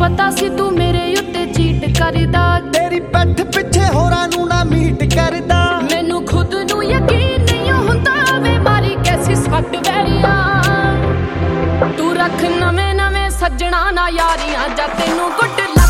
पता सी तू मेरे उत्ते चीट करदा, तेरी पैठ पिछे होरां नूं ना मीट करदा। मैनू खुद नू यकीन नहीं हुंदा वे मारी कैसी सट वैरिया। तू रख नवे नवे सज्जणा ना यारियां जा तैनू गुड